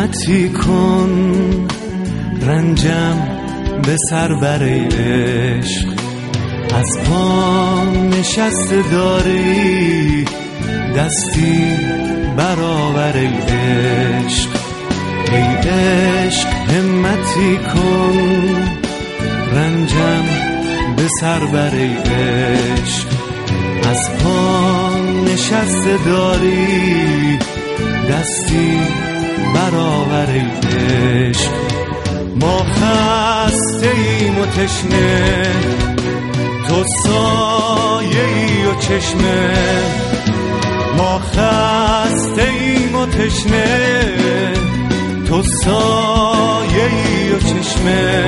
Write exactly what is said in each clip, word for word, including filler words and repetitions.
همتی کن، رنجم به سر بر ای عشق. از پا نشسته داری، دستی برآور ای عشق. ای عشق همتی کن، رنجم به سر بر ای عشق. از پا نشسته داری، دستی برآور ای عشق. ما خسته ایم و تشنه، تو سایه ای و چشمه. ما خسته ایم و تشنه، تو سایه ای و چشمه.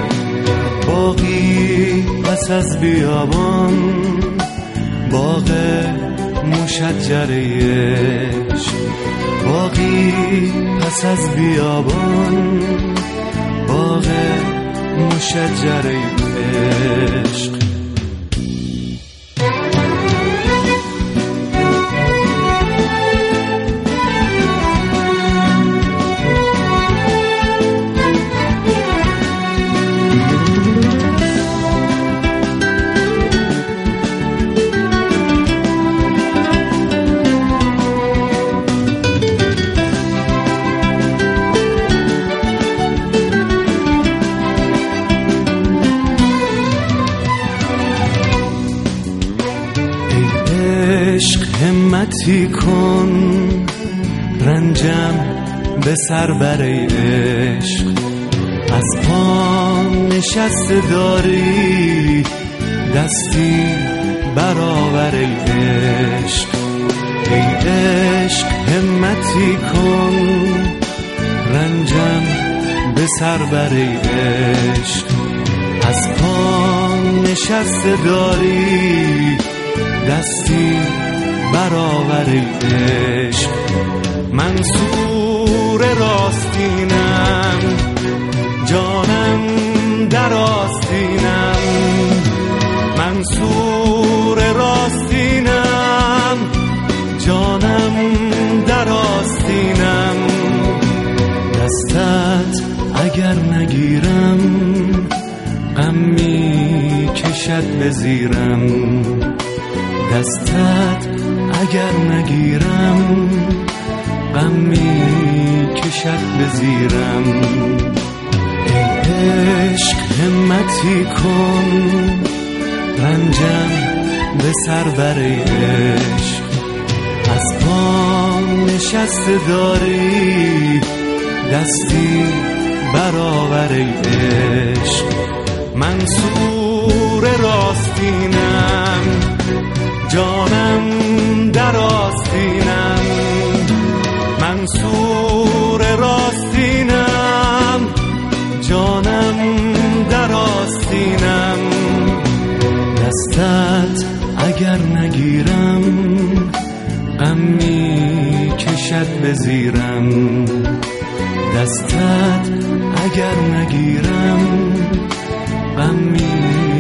باغی پس از بیابان، باغ مشجر عشق. باغی پس از بیابان، باغ مشجر عشق. همتی کن، رنجم به سر بر ای عشق. از پا نشسته داری، دستی برآور ای عشق. ای عشق همتی کن، رنجم به سر بر ای عشق. از پا نشسته داری، دستی برآور ای عشق. منصور راستینم، جانم در آستینم. منصور راستینم، جانم در آستینم. دستت اگر نگیرم، غم می کشد به زیرم. دستت اگر نگیرم، غم می کشد به زیرم. ای عشق همتی کن، رنجم به سر بر ای عشق. از پا نشسته داری، دستی برآور ای عشق. منصور راستینم، جانم در آستینم. منصور راستینم، جانم در آستینم. دستت اگر نگیرم، غم می کشد به زیرم. دستت اگر نگیرم، غم می